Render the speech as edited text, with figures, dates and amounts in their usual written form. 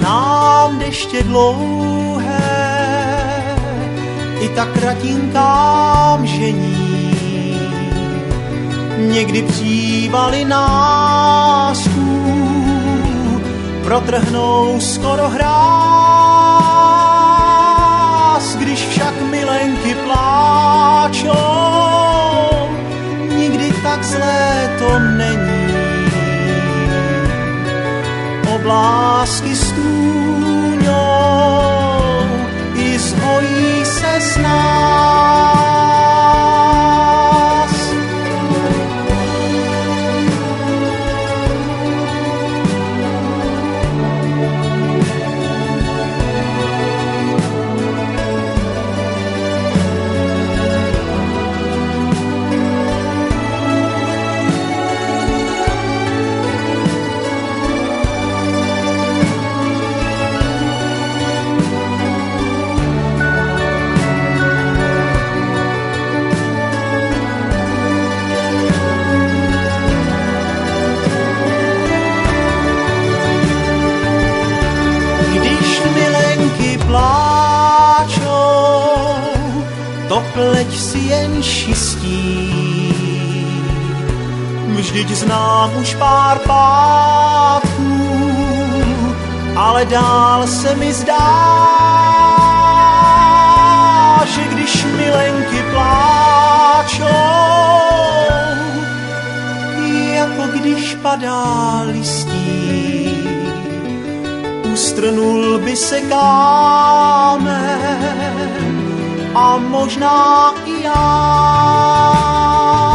znám deště dlouhé, i tak kratinkám žení. Někdy přívaly násků protrhnou skoro hráz, když však milenky pláčou, nikdy tak zlé to není. Oblásky stůňou i zhojí se s nás. Pleť si jen čistí, vždyť znám už pár pádků, ale dál se mi zdá, že když milenky pláčou, jako když padá listí, ustrnul by se kámen, a možná i já.